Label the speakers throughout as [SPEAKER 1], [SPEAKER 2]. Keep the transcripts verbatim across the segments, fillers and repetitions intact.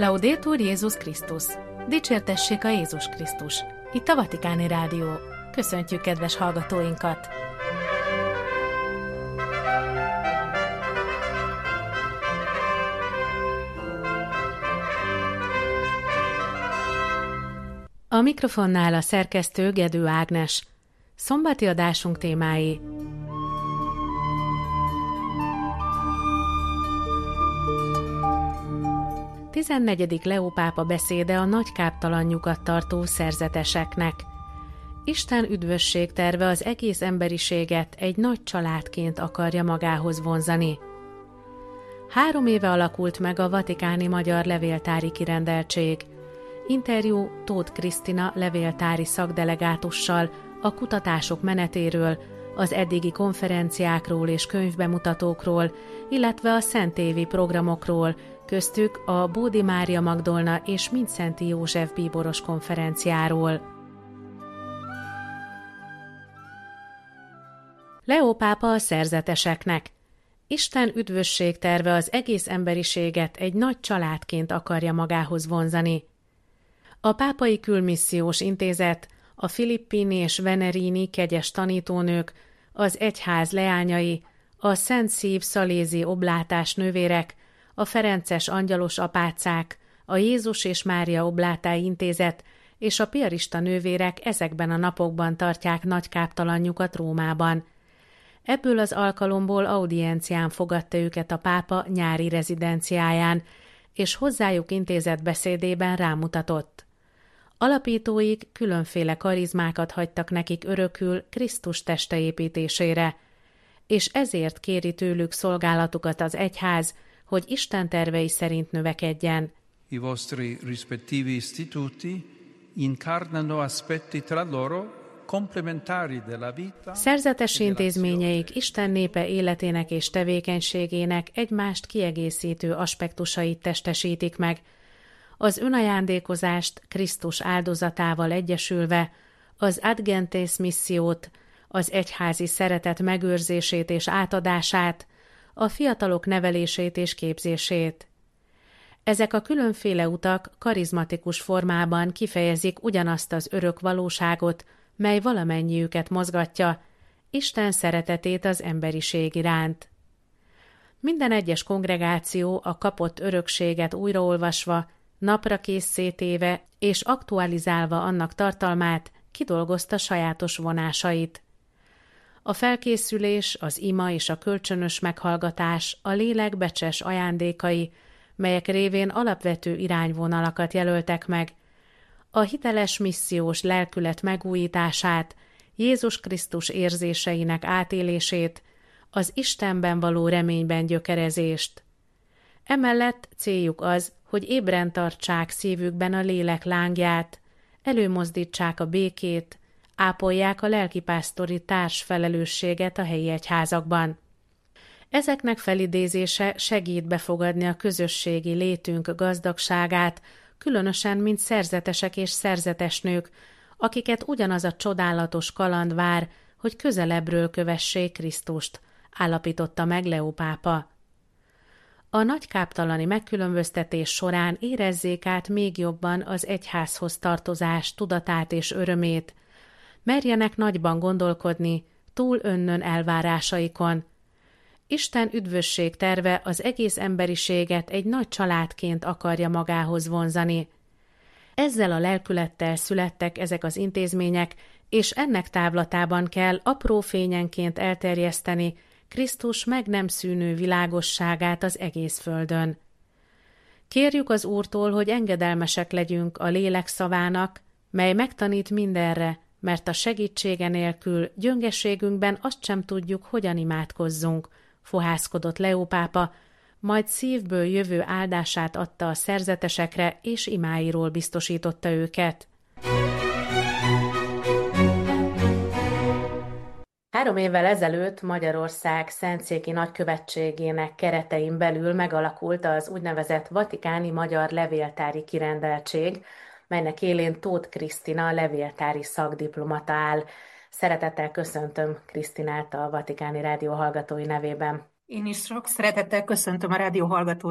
[SPEAKER 1] Laudetur Jézus Krisztus! Dicsértessék a Jézus Krisztus! Itt a Vatikáni Rádió. Köszöntjük kedves hallgatóinkat! A mikrofonnál a szerkesztő Gedő Ágnes. Szombati adásunk témái: tizennegyedik Leó pápa beszéde a nagy káptalan nyugat tartó szerzeteseknek. Isten üdvösség terve az egész emberiséget egy nagy családként akarja magához vonzani. Három éve alakult meg a vatikáni magyar levéltári kirendeltség. Interjú Tóth Krisztina levéltári szakdelegátussal a kutatások menetéről, az eddigi konferenciákról és könyvbemutatókról, illetve a szentévi programokról, köztük a Bódi Mária Magdolna és Mindszenty József bíboros konferenciáról. Leó pápa a szerzeteseknek. Isten üdvösség terve az egész emberiséget egy nagy családként akarja magához vonzani. A Pápai Külmissziós Intézet, a Filippini és Venerini kegyes tanítónők, az egyház leányai, a Szent Szív szalézi oblátás nővérek, a Ferences angyalos apácák, a Jézus és Mária Oblátái Intézet és a piarista nővérek ezekben a napokban tartják nagy káptalanjukat Rómában. Ebből az alkalomból audiencián fogadta őket a pápa nyári rezidenciáján, és hozzájuk intézett beszédében rámutatott. Alapítóik különféle karizmákat hagytak nekik örökül Krisztus teste építésére, és ezért kéri tőlük szolgálatukat az egyház, hogy Isten tervei szerint növekedjen.
[SPEAKER 2] I vostri rispettivi istituti incarnano aspetti tra loro complementari della vita.
[SPEAKER 1] Szerzetes intézményeik Isten népe életének és tevékenységének egymást kiegészítő aspektusait testesítik meg, az önajándékozást Krisztus áldozatával egyesülve, az ad gentes missziót, az egyházi szeretet megőrzését és átadását, a fiatalok nevelését és képzését. Ezek a különféle utak karizmatikus formában kifejezik ugyanazt az örök valóságot, mely valamennyiüket mozgatja, Isten szeretetét az emberiség iránt. Minden egyes kongregáció a kapott örökséget újraolvasva, napra készszétéve és aktualizálva annak tartalmát kidolgozta sajátos vonásait. A felkészülés, az ima és a kölcsönös meghallgatás a lélek becses ajándékai, melyek révén alapvető irányvonalakat jelöltek meg, a hiteles missziós lelkület megújítását, Jézus Krisztus érzéseinek átélését, az Istenben való reményben gyökerezést. Emellett céljuk az, hogy ébren tartsák szívükben a lélek lángját, előmozdítsák a békét, ápolják a lelkipásztori társfelelősséget a helyi egyházakban. Ezeknek felidézése segít befogadni a közösségi létünk gazdagságát, különösen mint szerzetesek és szerzetesnők, akiket ugyanaz a csodálatos kaland vár, hogy közelebbről kövessék Krisztust, állapította meg Leó pápa. A nagy káptalani megkülönböztetés során érezzék át még jobban az egyházhoz tartozás tudatát és örömét, merjenek nagyban gondolkodni, túl önnön elvárásaikon. Isten üdvösség terve az egész emberiséget egy nagy családként akarja magához vonzani. Ezzel a lelkülettel születtek ezek az intézmények, és ennek távlatában kell apró fényenként elterjeszteni Krisztus meg nem szűnő világosságát az egész földön. Kérjük az Úrtól, hogy engedelmesek legyünk a lélek szavának, mely megtanít mindenre, mert a segítsége nélkül gyöngeségünkben azt sem tudjuk, hogyan imádkozzunk, fohászkodott Leó pápa, majd szívből jövő áldását adta a szerzetesekre, és imáiról biztosította őket. Három évvel ezelőtt Magyarország szentszéki nagykövetségének keretein belül megalakult az úgynevezett Vatikáni Magyar Levéltári Kirendeltség, melynek élén Tóth Krisztina levéltári szakdiplomata áll. Szeretettel köszöntöm Krisztinát a Vatikáni Rádió hallgatói nevében.
[SPEAKER 3] Én is sok szeretettel köszöntöm a rádió hallgatóit.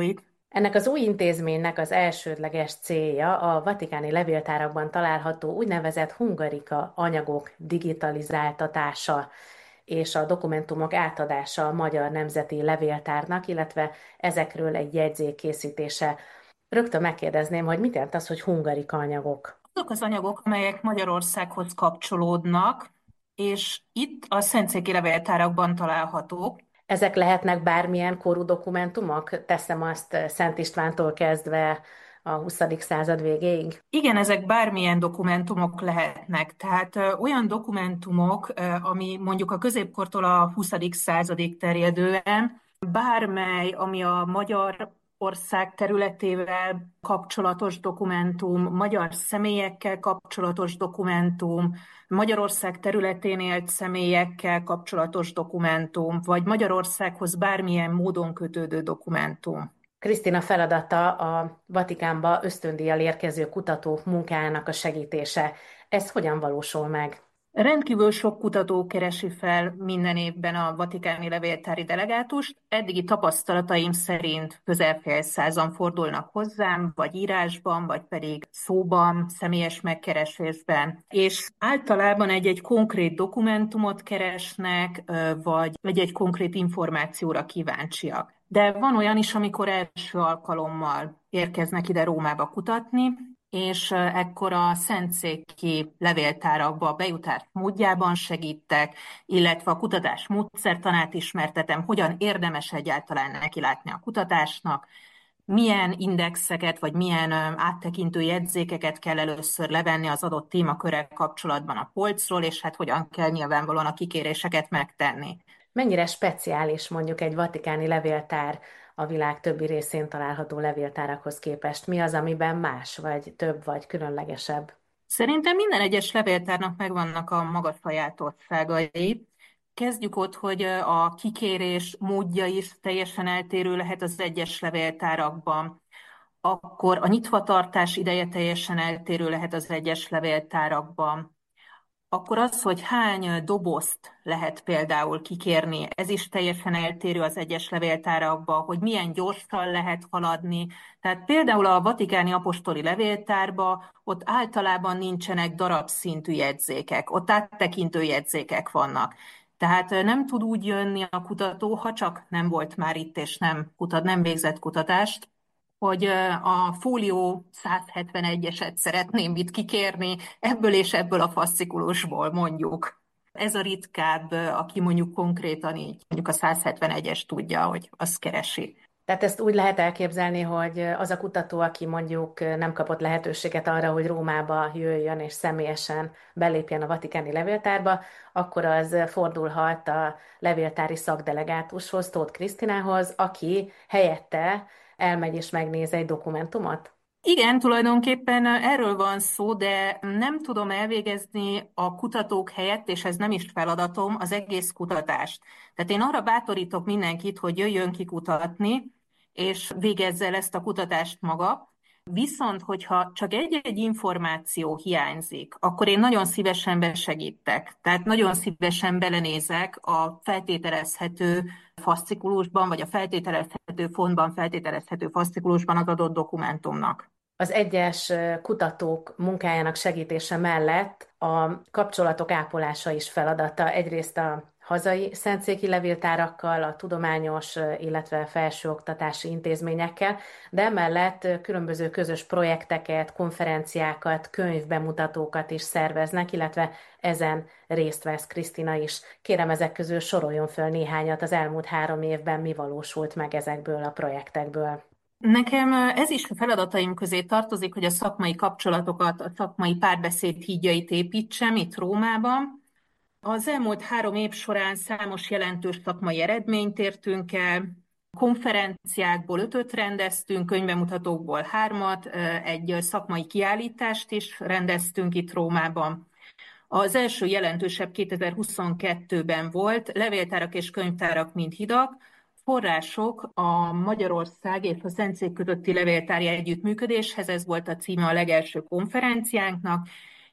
[SPEAKER 1] Ennek az új intézménynek az elsődleges célja a vatikáni levéltárakban található úgynevezett hungarika anyagok digitalizáltatása és a dokumentumok átadása a Magyar Nemzeti Levéltárnak, illetve ezekről egy jegyzék készítése. Rögtön megkérdezném, hogy mit jelent az, hogy hungarika anyagok?
[SPEAKER 3] Azok az anyagok, amelyek Magyarországhoz kapcsolódnak, és itt a szentszéki levéltárakban találhatók.
[SPEAKER 1] Ezek lehetnek bármilyen korú dokumentumok? Teszem azt Szent Istvántól kezdve a huszadik század végéig.
[SPEAKER 3] Igen, ezek bármilyen dokumentumok lehetnek. Tehát ö, olyan dokumentumok, ö, ami mondjuk a középkortól a huszadik századig terjedően, bármely, ami a magyar ország területével kapcsolatos dokumentum, magyar személyekkel kapcsolatos dokumentum, Magyarország területén élt személyekkel kapcsolatos dokumentum, vagy Magyarországhoz bármilyen módon kötődő dokumentum.
[SPEAKER 1] Krisztina feladata a Vatikánba ösztöndíjjal érkező kutatók munkájának a segítése. Ez hogyan valósul meg?
[SPEAKER 3] Rendkívül sok kutató keresi fel minden évben a vatikáni levéltári delegátust. Eddigi tapasztalataim szerint közel fél százan fordulnak hozzám, vagy írásban, vagy pedig szóban, személyes megkeresésben. És általában egy-egy konkrét dokumentumot keresnek, ö, vagy egy-egy konkrét információra kíváncsiak. De van olyan is, amikor első alkalommal érkeznek ide Rómába kutatni, és ekkor a szentszéki levéltárakba bejutás módjában segítek, illetve a kutatás módszertanát ismertetem, hogyan érdemes egyáltalán nekilátni a kutatásnak, milyen indexeket vagy milyen áttekintő jegyzékeket kell először levenni az adott témakörrel kapcsolatban a polcról, és hát hogyan kell nyilvánvalóan a kikéréseket megtenni.
[SPEAKER 1] Mennyire speciális mondjuk egy vatikáni levéltár a világ többi részén található levéltárakhoz képest? Mi az, amiben más, vagy több, vagy különlegesebb?
[SPEAKER 3] Szerintem minden egyes levéltárnak megvannak a maga sajátosságai. Kezdjük ott, hogy a kikérés módja is teljesen eltérő lehet az egyes levéltárakban. Akkor a nyitvatartás ideje teljesen eltérő lehet az egyes levéltárakban. Akkor az, hogy hány dobozt lehet például kikérni, ez is teljesen eltérő az egyes levéltárakban, hogy milyen gyorsan lehet haladni. Tehát például a Vatikáni Apostoli Levéltárban ott általában nincsenek darabszintű jegyzékek, ott áttekintő jegyzékek vannak. Tehát nem tud úgy jönni a kutató, ha csak nem volt már itt és nem, kutat, nem végzett kutatást, hogy a fólió száz hetvenegyeset szeretném itt kikérni, ebből és ebből a fascikulusból mondjuk. Ez a ritkább, aki mondjuk konkrétan így, mondjuk a száz hetvenegyes tudja, hogy azt keresi.
[SPEAKER 1] Tehát ezt úgy lehet elképzelni, hogy az a kutató, aki mondjuk nem kapott lehetőséget arra, hogy Rómába jöjjön és személyesen belépjen a vatikáni levéltárba, akkor az fordulhat a levéltári szakdelegátushoz, Tóth Krisztinához, aki helyette elmegy és megnéz egy dokumentumot.
[SPEAKER 3] Igen, tulajdonképpen erről van szó, de nem tudom elvégezni a kutatók helyett, és ez nem is feladatom, az egész kutatást. Tehát én arra bátorítok mindenkit, hogy jöjjön ki kutatni, és végezze el ezt a kutatást maga. Viszont, hogyha csak egy-egy információ hiányzik, akkor én nagyon szívesen besegítek. Tehát nagyon szívesen belenézek a feltételezhető faszcikulusban, vagy a feltételezhető fontban, feltételezhető faszcikulusban az adott dokumentumnak.
[SPEAKER 1] Az egyes kutatók munkájának segítése mellett a kapcsolatok ápolása is feladata. Egyrészt a hazai szentszéki levéltárakkal, a tudományos, illetve felsőoktatási intézményekkel, de emellett különböző közös projekteket, konferenciákat, könyvbemutatókat is szerveznek, illetve ezen részt vesz Krisztina is. Kérem, ezek közül soroljon föl néhányat, az elmúlt három évben mi valósult meg ezekből a projektekből.
[SPEAKER 3] Nekem ez is a feladataim közé tartozik, hogy a szakmai kapcsolatokat, a szakmai párbeszéd hídjait építsem itt Rómában. Az elmúlt három év során számos jelentős szakmai eredményt értünk el, konferenciákból ötöt rendeztünk, könyvbemutatókból hármat, egy szakmai kiállítást is rendeztünk itt Rómában. Az első jelentősebb kétezer-huszonkettőben volt, levéltárak és könyvtárak, mint hidak, források a Magyarország és a Szentszék közötti levéltári együttműködéshez, ez volt a címe a legelső konferenciánknak,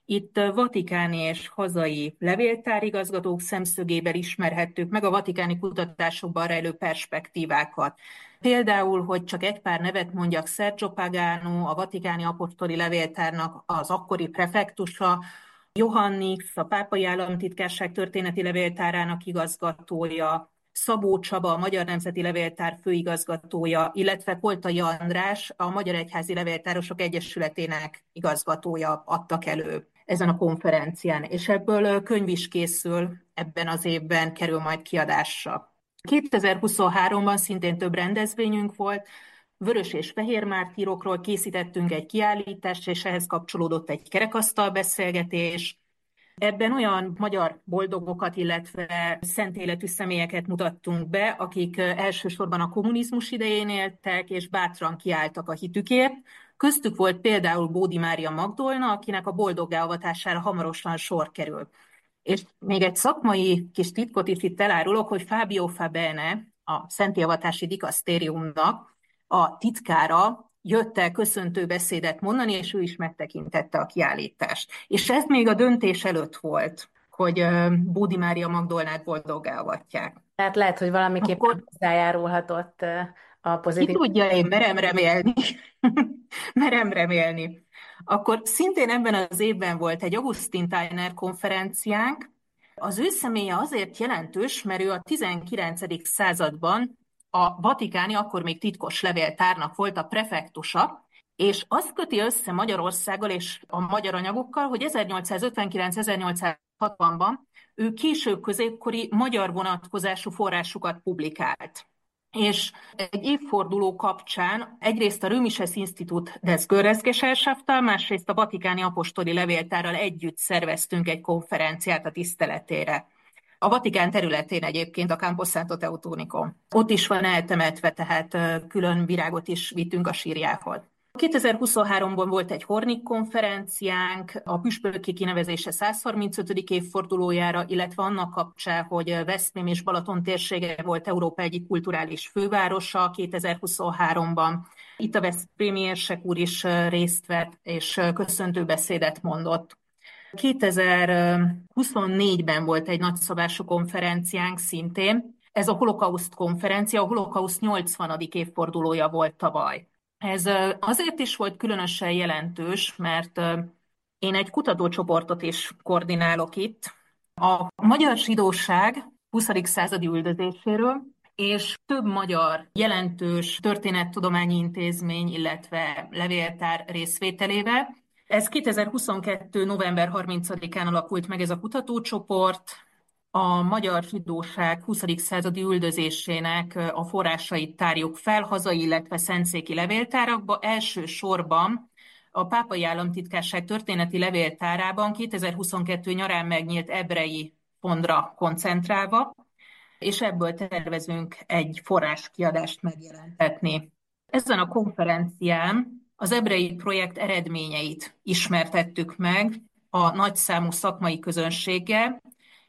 [SPEAKER 3] Itt vatikáni és hazai levéltárigazgatók szemszögéből ismerhettük meg a vatikáni kutatásokban rejlő perspektívákat. Például, hogy csak egy pár nevet mondjak, Sergio Pagano, a vatikáni apostoli levéltárnak az akkori prefektusa, Johannix, a pápai államtitkárság történeti levéltárának igazgatója, Szabó Csaba, a Magyar Nemzeti Levéltár főigazgatója, illetve Koltai András, a Magyar Egyházi Levéltárosok Egyesületének igazgatója adtak elő ezen a konferencián, és ebből könyv is készül, ebben az évben kerül majd kiadásra. kétezer-huszonháromban szintén több rendezvényünk volt, vörös és fehér mártírokról készítettünk egy kiállítást, és ehhez kapcsolódott egy kerekasztal beszélgetés. Ebben olyan magyar boldogokat, illetve szent életű személyeket mutattunk be, akik elsősorban a kommunizmus idején éltek, és bátran kiálltak a hitükért. Köztük volt például Bódi Mária Magdolna, akinek a boldoggá avatására hamarosan sor kerül. És még egy szakmai kis titkot is itt elárulok, hogy Fábio Fabene, a Szentélvatási Dikasztériumnak a titkára, jött el köszöntő beszédet mondani, és ő is megtekintette a kiállítást. És ez még a döntés előtt volt, hogy Bódi Mária Magdolnát boldoggá avatják.
[SPEAKER 1] Tehát lehet, hogy valamiképpen
[SPEAKER 3] Akkor
[SPEAKER 1] hozzájárulhatott a
[SPEAKER 3] ki
[SPEAKER 1] pozitív...
[SPEAKER 3] tudja, én merem remélni. merem remélni. Akkor szintén ebben az évben volt egy Augustin Steiner konferenciánk. Az ő személye azért jelentős, mert ő a tizenkilencedik században a vatikáni, akkor még titkos levéltárnak volt a prefektusa, és azt köti össze Magyarországgal és a magyar anyagokkal, hogy ezernyolcszázötvenkilenc-ezernyolcszázhatvanban ő késő középkori magyar vonatkozású forrásokat publikált. És egy évforduló kapcsán egyrészt a Römisches Institut des Görresgesellschafttal, másrészt a Vatikáni Apostoli Levéltárral együtt szerveztünk egy konferenciát a tiszteletére. A Vatikán területén egyébként, a Campo Santo Teutonicon. Ott is van eltemetve, tehát külön virágot is vittünk a sírjához. kétezer-huszonháromban volt egy Hornig konferenciánk, a püspöki kinevezése százharmincötödik évfordulójára, illetve annak kapcsán, hogy Veszprém és Balaton térsége volt Európa egyik kulturális fővárosa kétezer-huszonháromban. Itt a veszprémi érsek úr is részt vett, és köszöntő beszédet mondott. kétezer-huszonnégyben volt egy nagyszabású konferenciánk szintén. Ez a Holokauszt konferencia, a Holokauszt nyolcvanadik évfordulója volt tavaly. Ez azért is volt különösen jelentős, mert én egy kutatócsoportot is koordinálok itt. A magyar zsidóság huszadik századi üldözéséről, és több magyar jelentős történettudományi intézmény, illetve levéltár részvételével. Ez kétezer-huszonkettő. november harmincadikán alakult meg ez a kutatócsoport. A magyar zsidóság huszadik századi üldözésének a forrásait tárjuk fel hazai, illetve szentszéki levéltárakba. Elsősorban a Pápai Államtitkárság történeti levéltárában kétezer-huszonkettő nyarán megnyílt ebrei fondra koncentrálva, és ebből tervezünk egy forráskiadást megjelentetni. Ezen a konferencián az ebrei projekt eredményeit ismertettük meg a nagyszámú szakmai közönséggel,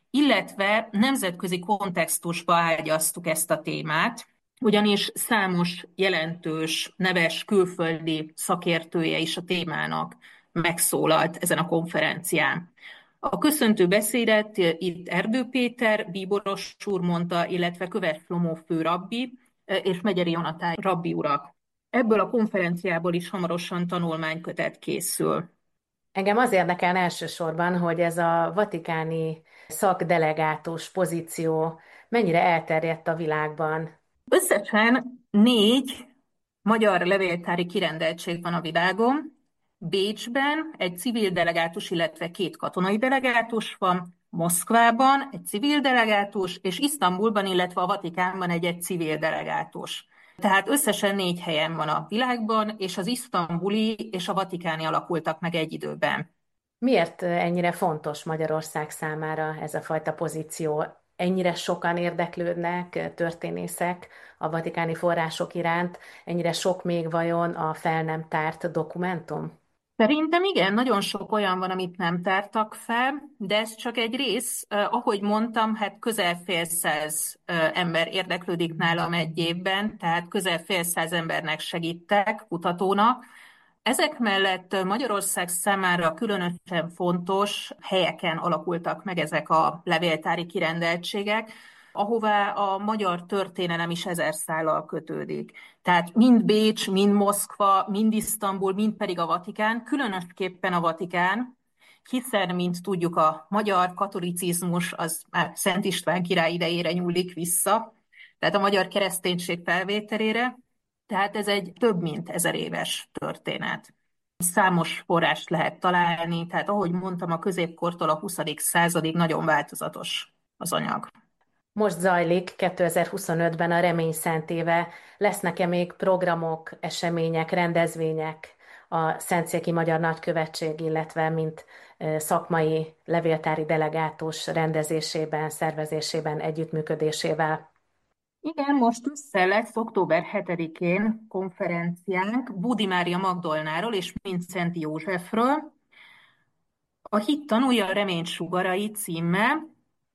[SPEAKER 3] illetve nemzetközi kontextusba ágyaztuk ezt a témát, ugyanis számos jelentős, neves külföldi szakértője is a témának megszólalt ezen a konferencián. A köszöntő beszédet itt Erdő Péter, bíboros úr mondta, illetve Köves Slomó főrabbi és Megyeri Jonatán rabbi urak. Ebből a konferenciából is hamarosan tanulmánykötet készül.
[SPEAKER 1] Engem az érdekel elsősorban, hogy ez a vatikáni szakdelegátus pozíció mennyire elterjedt a világban.
[SPEAKER 3] Összesen négy magyar levéltári kirendeltség van a világon. Bécsben egy civil delegátus, illetve két katonai delegátus van, Moszkvában egy civil delegátus, és Isztambulban, illetve a Vatikánban egy-egy civil delegátus. Tehát összesen négy helyen van a világban, és az isztambuli és a vatikáni alakultak meg egy időben.
[SPEAKER 1] Miért ennyire fontos Magyarország számára ez a fajta pozíció? Ennyire sokan érdeklődnek történészek a vatikáni források iránt, ennyire sok még vajon a fel nem tárt dokumentum?
[SPEAKER 3] Szerintem igen, nagyon sok olyan van, amit nem tártak fel, de ez csak egy rész. Eh, ahogy mondtam, hát közel fél száz eh, ember érdeklődik nálam egy évben, tehát közel fél száz embernek segítek, kutatónak. Ezek mellett Magyarország számára különösen fontos helyeken alakultak meg ezek a levéltári kirendeltségek, ahová a magyar történelem is ezer szállal kötődik. Tehát mind Bécs, mind Moszkva, mind Isztambul, mind pedig a Vatikán, különösképpen a Vatikán, hiszen, mint tudjuk, a magyar katolicizmus az már Szent István király idejére nyúlik vissza, tehát a magyar kereszténység felvételére, tehát ez egy több mint ezer éves történet. Számos forrást lehet találni, tehát ahogy mondtam, a középkortól a huszadik századig nagyon változatos az anyag.
[SPEAKER 1] Most zajlik kétezer-huszonötben a Remény Szentéve. Lesznek-e még programok, események, rendezvények a Szentszéki Magyar Nagykövetség, illetve mint szakmai levéltári delegátus rendezésében, szervezésében, együttműködésével?
[SPEAKER 3] Igen, most össze lesz október hetedikén konferenciánk Bódi Mária Magdolnáról és Mindszenty Józsefről. A hit tanúja a remény sugarai címmel.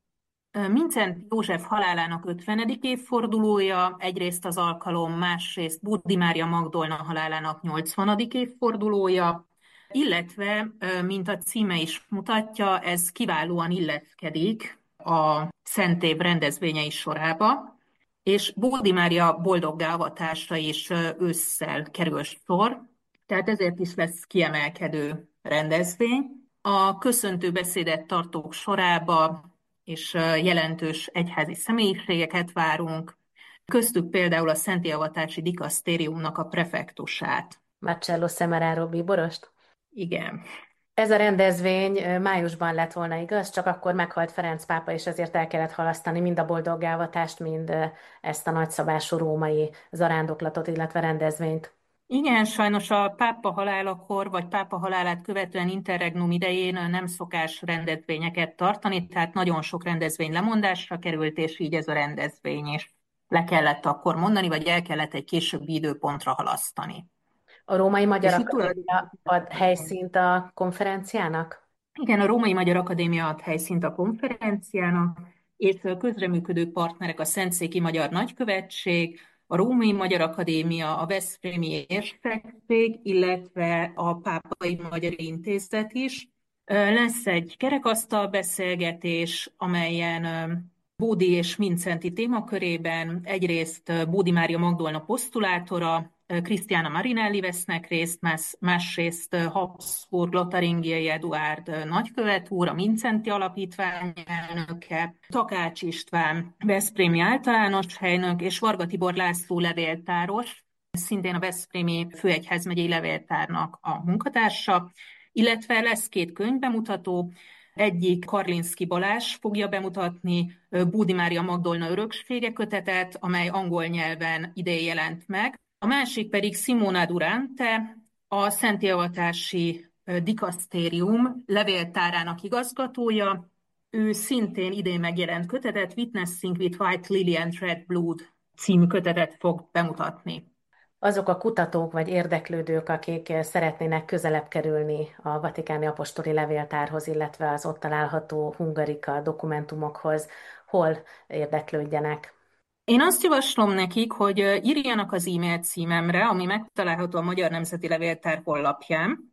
[SPEAKER 3] Mindszenty József halálának ötvenedik évfordulója, egyrészt az alkalom, másrészt Bódi Mária Magdolna halálának nyolcvanadik évfordulója, illetve, mint a címe is mutatja, ez kiválóan illeszkedik a Szentév rendezvényei sorába, és Bódi Mária boldoggá avatásra is ősszel kerül sor, tehát ezért is lesz kiemelkedő rendezvény. A köszöntő beszédet tartók sorába és jelentős egyházi személyiségeket várunk, köztük például a Szentélyeavatási Dikasztériumnak a prefektusát.
[SPEAKER 1] Marcello Semeraro bíborost?
[SPEAKER 3] Igen.
[SPEAKER 1] Ez a rendezvény májusban lett volna, igaz? Csak akkor meghalt Ferenc pápa, és ezért el kellett halasztani mind a boldoggávatást, mind ezt a nagyszabású római zarándoklatot, illetve rendezvényt.
[SPEAKER 3] Igen, sajnos a pápa halálakor, vagy pápa halálát követően interregnum idején nem szokás rendezvényeket tartani, tehát nagyon sok rendezvény lemondásra került, és így ez a rendezvény is le kellett akkor mondani, vagy el kellett egy későbbi időpontra halasztani.
[SPEAKER 1] A Római Magyar Akadémia ad helyszínt a konferenciának?
[SPEAKER 3] Igen, a Római Magyar Akadémia ad helyszínt a konferenciának, és közreműködő partnerek a Szentszéki Magyar Nagykövetség, a Római Magyar Akadémia, a Veszprémi Érszekség, illetve a Pápai Magyar Intézet is. Lesz egy kerekasztal beszélgetés, amelyen Bódi és Mindszenty témakörében egyrészt Bódi Mária Magdolna posztulátora, Christiana Marinelli vesznek részt, más, másrészt Habsburg Lotaringiai Eduárd nagykövet úr, a Mindszenty Alapítvány elnöke, Takács István veszprémi általános helynök, és Varga Tibor László levéltáros, szintén a veszprémi főegyházmegyei levéltárnak a munkatársa, illetve lesz két könyvbemutató, egyik Karlinszky Balázs fogja bemutatni Bódi Mária Magdolna öröksége kötetet, amely angol nyelven idén jelent meg. A másik pedig Simona Durante, a Szentélyeavatási Dikasztérium levéltárának igazgatója. Ő szintén idén megjelent kötetet, Witnessing with White Lily and Red Blood című kötetet fog bemutatni.
[SPEAKER 1] Azok a kutatók vagy érdeklődők, akik szeretnének közelebb kerülni a Vatikáni Apostoli Levéltárhoz, illetve az ott található hungarika dokumentumokhoz, hol érdeklődjenek?
[SPEAKER 3] Én azt javaslom nekik, hogy írjanak az e-mail címemre, ami megtalálható a Magyar Nemzeti Levéltár honlapján,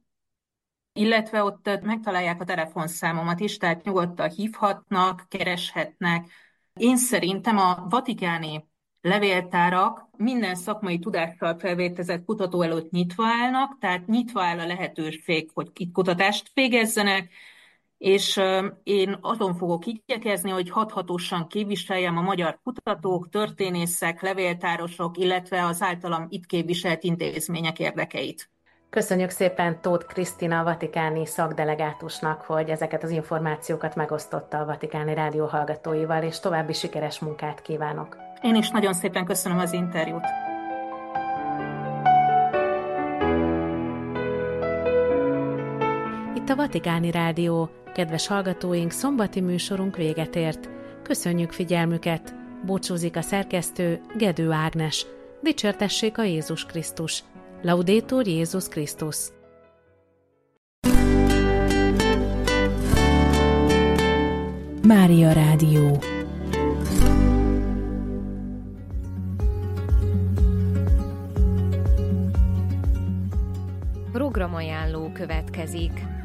[SPEAKER 3] illetve ott megtalálják a telefonszámomat is, tehát nyugodtan hívhatnak, kereshetnek. Én szerintem a vatikáni levéltárak minden szakmai tudással felvértezett kutató előtt nyitva állnak, tehát nyitva áll a lehetőség, hogy itt kutatást végezzenek, és én azon fogok igyekezni, hogy hathatósan képviseljem a magyar kutatók, történészek, levéltárosok, illetve az általam itt képviselt intézmények érdekeit.
[SPEAKER 1] Köszönjük szépen Tóth Krisztina vatikáni szakdelegátusnak, hogy ezeket az információkat megosztotta a Vatikáni Rádió hallgatóival, és további sikeres munkát kívánok.
[SPEAKER 3] Én is nagyon szépen köszönöm az interjút.
[SPEAKER 1] Itt a Vatikáni Rádió. Kedves hallgatóink, szombati műsorunk véget ért. Köszönjük figyelmüket! Búcsúzik a szerkesztő, Gedő Ágnes. Dicsértessék a Jézus Krisztus! Laudetur Jézus Krisztus!
[SPEAKER 4] Mária Rádió. Program programajánló következik.